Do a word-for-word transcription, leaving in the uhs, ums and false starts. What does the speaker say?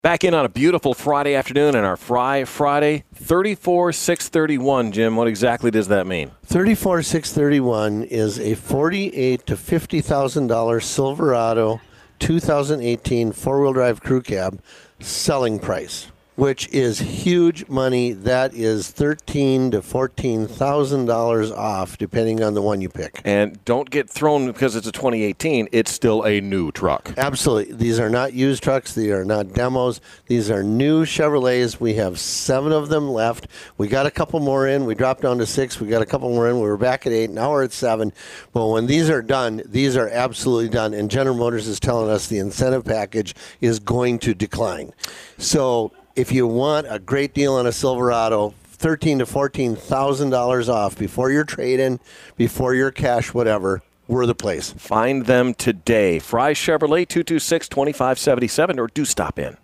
Back in on a beautiful Friday afternoon and our Fry Friday, thirty-four six thirty-one. Jim, what exactly does that mean? thirty-four six thirty-one is a forty-eight to fifty thousand dollars Silverado two thousand eighteen four-wheel drive crew cab selling price, which is huge money. That is thirteen to fourteen thousand dollars off, depending on the one you pick. And don't get thrown because it's a twenty eighteen. It's still a new truck. Absolutely. These are not used trucks. They are not demos. These are new Chevrolets. We have seven of them left. We got a couple more in. We dropped down to six. We got a couple more in. We were back at eight. Now we're at seven. But when these are done, these are absolutely done. And General Motors is telling us the incentive package is going to decline. So if you want a great deal on a Silverado, thirteen to fourteen thousand dollars off before your trade-in, before your cash, whatever, we're the place. Find them today. Fry Chevrolet, two two six, two five seven seven, or do stop in.